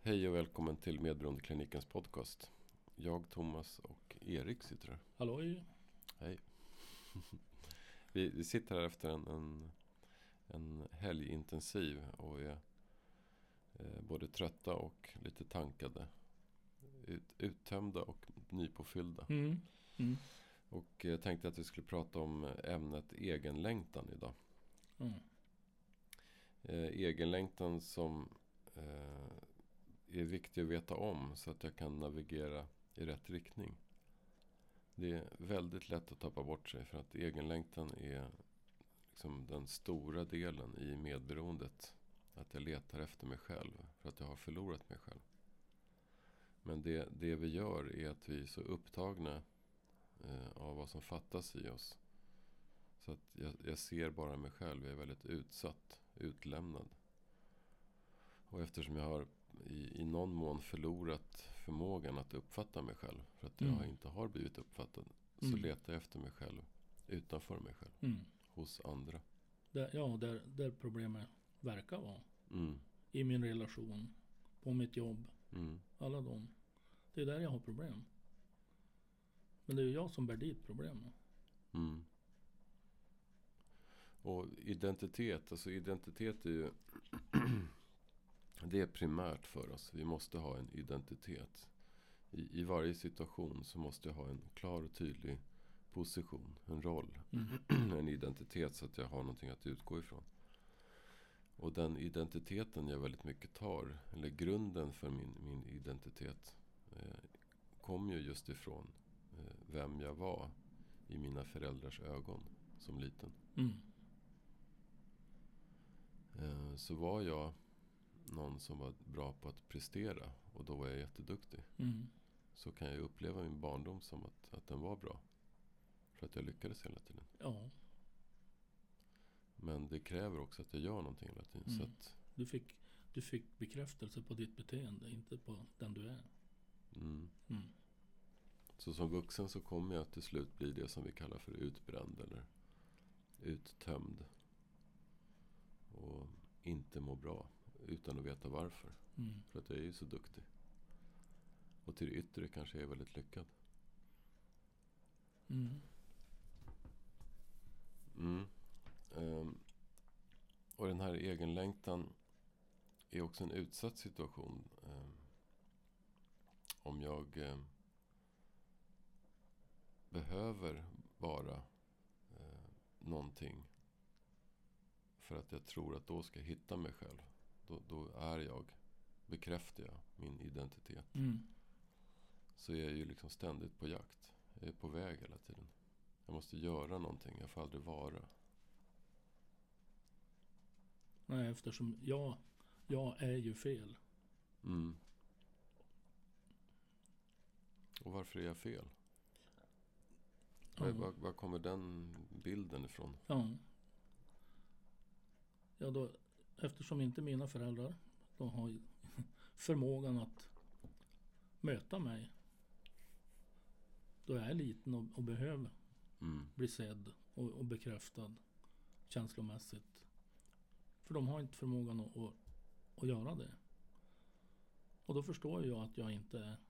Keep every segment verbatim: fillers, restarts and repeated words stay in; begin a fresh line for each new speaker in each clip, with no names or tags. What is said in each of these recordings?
Hej och välkommen till Medberoendeklinikens podcast. Jag, Thomas och Erik sitter här.
Halloj.
Hej. vi, vi sitter här efter en, en, en helgintensiv och är eh, både trötta och lite tankade. Ut, uttömda och nypåfyllda.
Mm. Mm.
Och jag tänkte att vi skulle prata om ämnet egenlängtan idag.
Mm.
Eh, egenlängtan som eh, är viktig att veta om så att jag kan navigera i rätt riktning. Det är väldigt lätt att tappa bort sig för att egenlängtan är liksom den stora delen i medberoendet. Att jag letar efter mig själv för att jag har förlorat mig själv. Men det, det vi gör är att vi är så upptagna eh, av vad som fattas i oss. Så att jag, jag ser bara mig själv. Jag är väldigt utsatt, utlämnad. Och eftersom jag har i, i någon mån förlorat förmågan att uppfatta mig själv. För att jag
Mm.
inte har blivit uppfattad.
Mm.
Så letar jag efter mig själv. Utanför mig själv.
Mm.
Hos andra.
Där, ja, där, där problemet verkar vara.
Mm.
I min relation. På mitt jobb.
Mm.
Alla de. Det är där jag har problem. Men det är ju jag som bär dit problemet.
Mm. Och identitet. Alltså identitet är ju... det är primärt för oss. Vi måste ha en identitet. I, I varje situation så måste jag ha en klar och tydlig position. En roll.
Mm.
En identitet så att jag har någonting att utgå ifrån. Och den identiteten jag väldigt mycket tar. Eller grunden för min, min identitet. Eh, kom ju just ifrån eh, vem jag var. I mina föräldrars ögon. Som liten.
Mm.
Eh, så var jag någon som var bra på att prestera. Och då var jag jätteduktig.
Mm.
Så kan jag uppleva min barndom som att, att den var bra. För att jag lyckades hela tiden.
Ja.
Men det kräver också att jag gör någonting hela tiden.
Mm.
Så att,
Du fick, du fick bekräftelse på ditt beteende. Inte på den du är.
mm.
Mm.
Så som vuxen så kommer jag till slut bli det som vi kallar för utbränd. Eller uttömd. Och inte må bra. Utan att veta varför.
Mm.
För att jag är ju så duktig. Och till det yttre kanske jag är väldigt lyckad.
Mm.
Mm. Um, och den här egenlängtan är också en utsatt situation. Um, om jag um, behöver vara uh, någonting för att jag tror att då ska jag hitta mig själv. Då, då är jag, bekräftar jag min identitet.
Mm.
Så jag är ju liksom ständigt på jakt. Jag är på väg hela tiden. Jag måste göra någonting, jag får aldrig vara.
Nej, eftersom jag, jag är ju fel.
Mm. Och varför är jag fel?
Ja.
Var, var, var kommer den bilden ifrån?
Ja. Ja, då, eftersom inte mina föräldrar de har ju förmågan att möta mig. Då är jag liten och, och behöver
Mm.
bli sedd och, och bekräftad känslomässigt. För de har inte förmågan att, att, att göra det. Och då förstår jag att jag inte är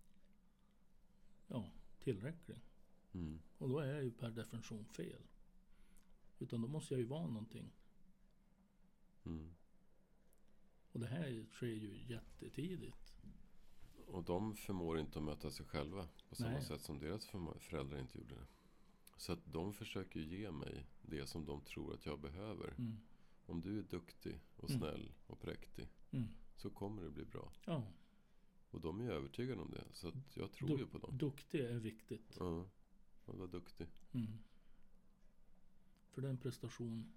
ja, tillräcklig.
Mm.
Och då är jag ju per definition fel. Utan då måste jag ju vara någonting.
Mm.
Och det här sker ju jättetidigt.
Och de förmår inte att möta sig själva på samma
Nej.
sätt som deras förma- föräldrar inte gjorde det. Så att de försöker ge mig det som de tror att jag behöver.
Mm.
Om du är duktig och
Mm.
snäll och präktig
Mm.
så kommer det bli bra.
Ja.
Och de är övertygade om det. Så att jag tror
Du-
ju på dem.
Duktig är viktigt.
Ja, jag var duktig.
Mm. För det är en prestation.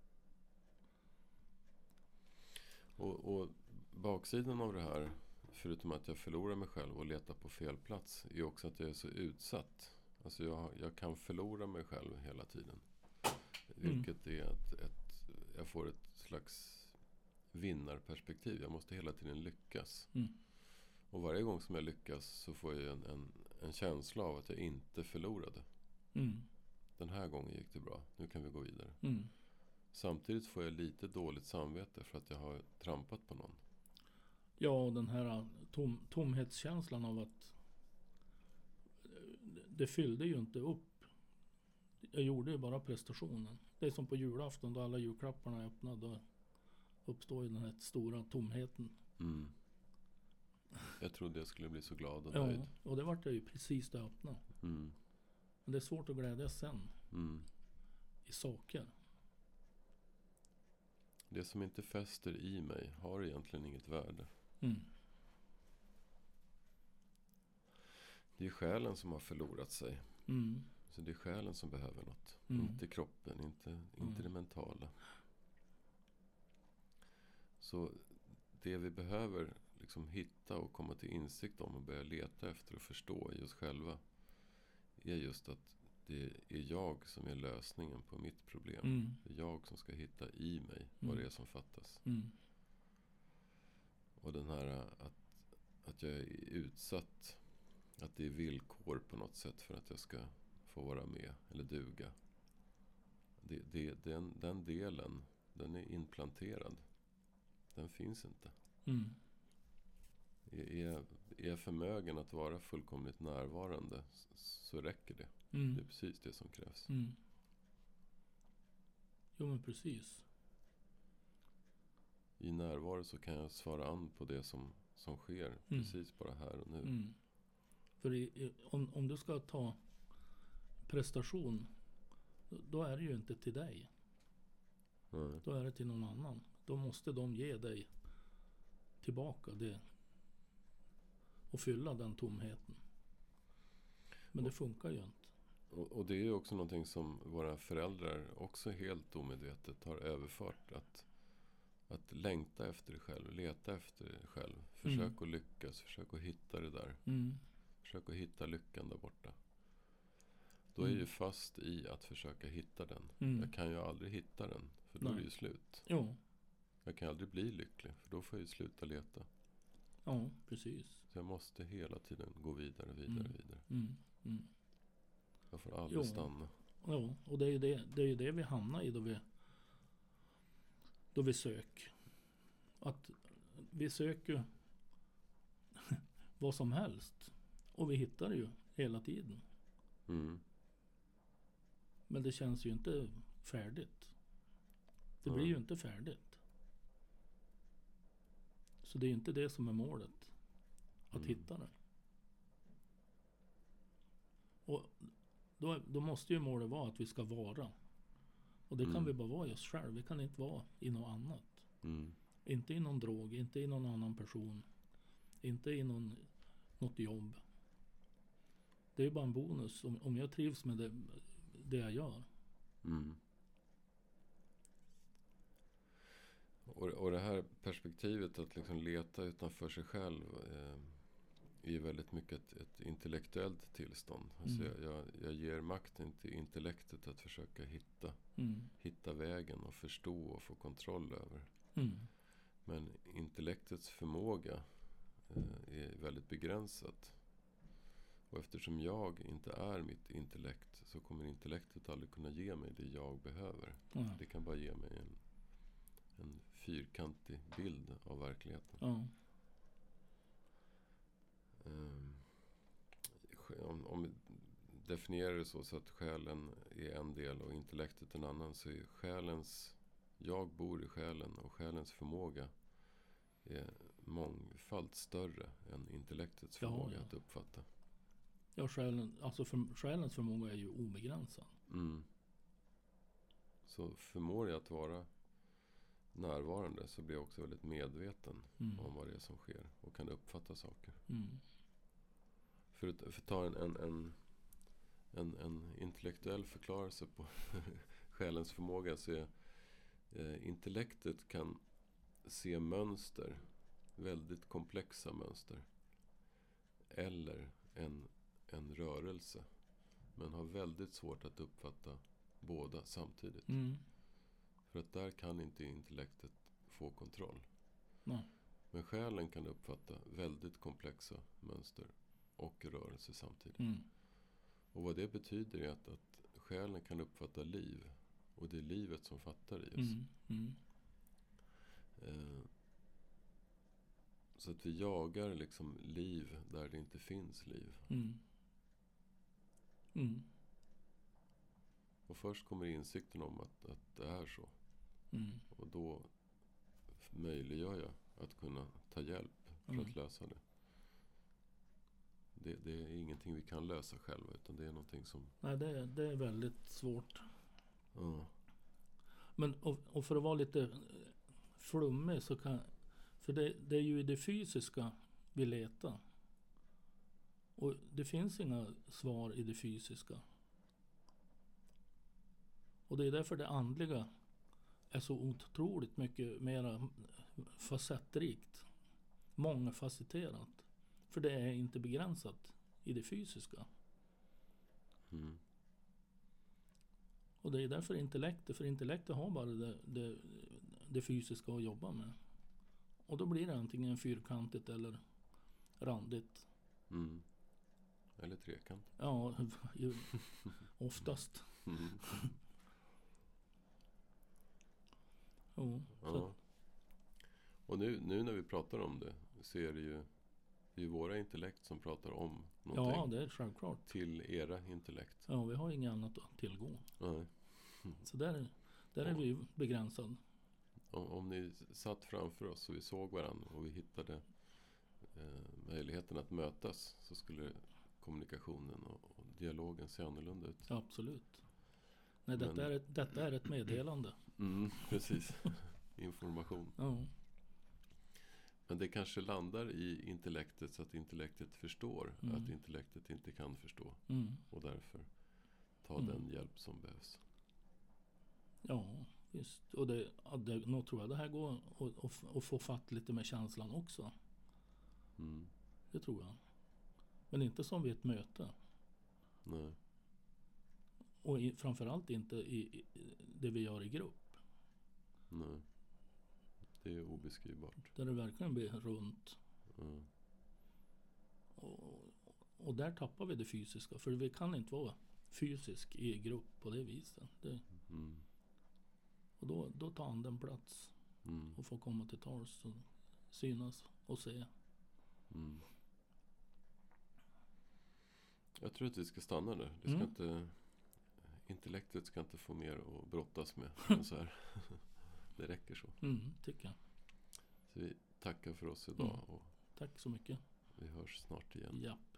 Och, och baksidan av det här, förutom att jag förlorar mig själv och letar på fel plats, är också att jag är så utsatt. Alltså jag, jag kan förlora mig själv hela tiden. Vilket är att ett, jag får ett slags vinnarperspektiv. Jag måste hela tiden lyckas.
Mm.
Och varje gång som jag lyckas så får jag en, en, en känsla av att jag inte förlorade.
Mm.
Den här gången gick det bra. Nu kan vi gå vidare.
Mm.
Samtidigt får jag lite dåligt samvete för att jag har trampat på någon.
Ja, den här tom, tomhetskänslan av att det fyllde ju inte upp. Jag gjorde ju bara prestationen. Det är som på julafton då alla julklapparna är öppnade. Då uppstår ju den här stora tomheten.
Mm. Jag trodde jag skulle bli så glad och
Ja,
nöjd.
och det vart jag ju precis det öppna.
Mm.
Men det är svårt att glädjas sen.
Mm.
I saker.
Det som inte fäster i mig har egentligen inget värde.
Mm.
Det är själen som har förlorat sig.
Mm.
Så det är själen som behöver något.
Mm.
Inte kroppen, inte, inte
Mm.
det mentala. Så det vi behöver liksom hitta och komma till insikt om och börja leta efter och förstå i oss själva är just att det är jag som är lösningen på mitt problem.
Mm.
Det är jag som ska hitta i mig vad det är som fattas.
Mm.
Och den här att, att jag är utsatt, att det är villkor på något sätt för att jag ska få vara med eller duga. Det, det, den, den delen, den är implanterad. Den finns inte.
Mm.
Är, är jag förmögen att vara fullkomligt närvarande så räcker det.
Mm.
Det är precis det som krävs.
Mm. Jo, men precis.
I närvaro så kan jag svara an på det som, som sker
Mm.
precis bara här och nu.
Mm. För i, i, om, om du ska ta prestation, då är det ju inte till dig.
Nej.
Då är det till någon annan. Då måste de ge dig tillbaka det och fylla den tomheten. Men det funkar ju inte.
Och, och det är ju också någonting som våra föräldrar också helt omedvetet har överfört. Att, att längta efter dig själv, leta efter dig själv. Försök
Mm.
att lyckas, försök att hitta det där.
Mm.
Försök att hitta lyckan där borta. Då är
Mm.
jag ju fast i att försöka hitta den.
Mm.
Jag kan ju aldrig hitta den, för då
Nej.
är det ju slut.
Jo,
Jag kan aldrig bli lycklig, för då får jag ju sluta leta.
ja, precis.
Så jag måste hela tiden gå vidare, vidare,
Mm.
vidare.
Mm. Mm.
Jag får aldrig
Jo.
stanna.
Ja, och det är ju det, det, är ju det vi hamnar i då vi, då vi söker. Att vi söker vad som helst. Och vi hittar det ju hela tiden.
Mm.
Men det känns ju inte färdigt. Det blir
Mm.
ju inte färdigt. Så det är ju inte det som är målet. Att
Mm.
hitta det. Och då, då måste ju målet vara att vi ska vara. Och det kan
Mm.
vi bara vara i oss själv. Vi kan inte vara i något annat.
Mm.
Inte i någon drog, inte i någon annan person. Inte i någon, något jobb. Det är bara en bonus om, om jag trivs med det, det jag gör.
Mm. Och, och det här perspektivet att liksom leta utanför sig själv eh, är ju väldigt mycket ett, ett intellektuellt tillstånd. Alltså
Mm.
jag, jag, jag ger makten till intellektet att försöka hitta,
Mm.
hitta vägen och förstå och få kontroll över.
Mm.
Men intellektets förmåga eh, är väldigt begränsat. Och eftersom jag inte är mitt intellekt så kommer intellektet aldrig kunna ge mig det jag behöver.
Ja.
Det kan bara ge mig en, en fyrkantig bild av verkligheten.
Ja.
Um, om, om vi definierar det så, så att själen är en del och intellektet en annan, så är själens, jag bor i själen och själens förmåga är mångfalt större än intellektets
Ja,
förmåga
ja.
att uppfatta.
Ja, själen, alltså för, själens förmåga är ju obegränsad.
Mm. Så förmår jag att vara närvarande så blir jag också väldigt medveten
Mm.
om vad det är som sker och kan uppfatta saker.
Mm.
För att, för att ta en, en, en, en, en intellektuell förklarelse på själens förmåga, så är eh, intellektet kan se mönster, väldigt komplexa mönster, eller en, en rörelse, men har väldigt svårt att uppfatta båda samtidigt.
Mm.
För att där kan inte intellektet få kontroll.
Nej.
Men själen kan uppfatta väldigt komplexa mönster och rörelse samtidigt.
Mm.
Och vad det betyder är att, att själen kan uppfatta liv. Och det är livet som fattar i oss.
Mm. Mm.
Eh, Så att vi jagar liksom liv där det inte finns liv.
Mm. Mm.
Och först kommer insikten om att, att det är så.
Mm.
Och då möjliggör jag att kunna ta hjälp för
Mm.
att lösa det. det. Det är ingenting vi kan lösa själva, utan det är någonting som...
Nej, det är, det är väldigt svårt.
Ja.
Men och, och för att vara lite flummig så kan... För det, det är ju i det fysiska vi letar. Och det finns inga svar i det fysiska. Och det är därför det andliga är så otroligt mycket mer facettrikt. Mångfacetterat. För det är inte begränsat i det fysiska.
Mm.
Och det är därför intellektet, för intellektet har bara det, det, det fysiska att jobba med. Och då blir det antingen fyrkantigt eller randigt.
Mm. Eller trekant.
Ja, ju, oftast.
Mm.
Jo, så
Ja. Och nu, nu när vi pratar om det så är det ju, det är ju våra intellekt som pratar om någonting
ja, det är självklart.
till era intellekt.
Ja, vi har inget annat att tillgå.
Nej.
Så där, där är vi ju begränsad.
Om, om ni satt framför oss och vi såg varandra och vi hittade eh, möjligheten att mötas, så skulle kommunikationen och, och dialogen se annorlunda ut.
Ja, absolut. Nej, detta,
Men-
är ett, detta är ett meddelande.
Mm, precis. Information.
Ja,
Men det kanske landar i intellektet så att intellektet förstår
Mm.
att intellektet inte kan förstå.
mm,
Och därför ta
Mm.
den hjälp som behövs.
ja visst. Och det, ja, det, nog tror jag det här går att- att att få fatt lite med känslan också.
Mm.
Det tror jag. Men inte som vid ett möte.
Nej.
Och i, framförallt inte i, i det vi gör i grupp.
Nej. Det är obeskrivbart.
Där det verkligen blir runt.
Mm.
Och, och där tappar vi det fysiska. För vi kan inte vara fysisk i grupp på det viset. Det,
Mm.
och då, då tar anden plats
Mm.
och får komma till tals och synas och se.
Mm. Jag tror att vi ska stanna där. Det ska
Mm.
inte, intellektet ska inte få mer att brottas med än så här. Det räcker så.
Mm, tycker jag.
Så vi tackar för oss idag
Mm.
och
Tack så mycket.
vi hörs snart igen.
Ja.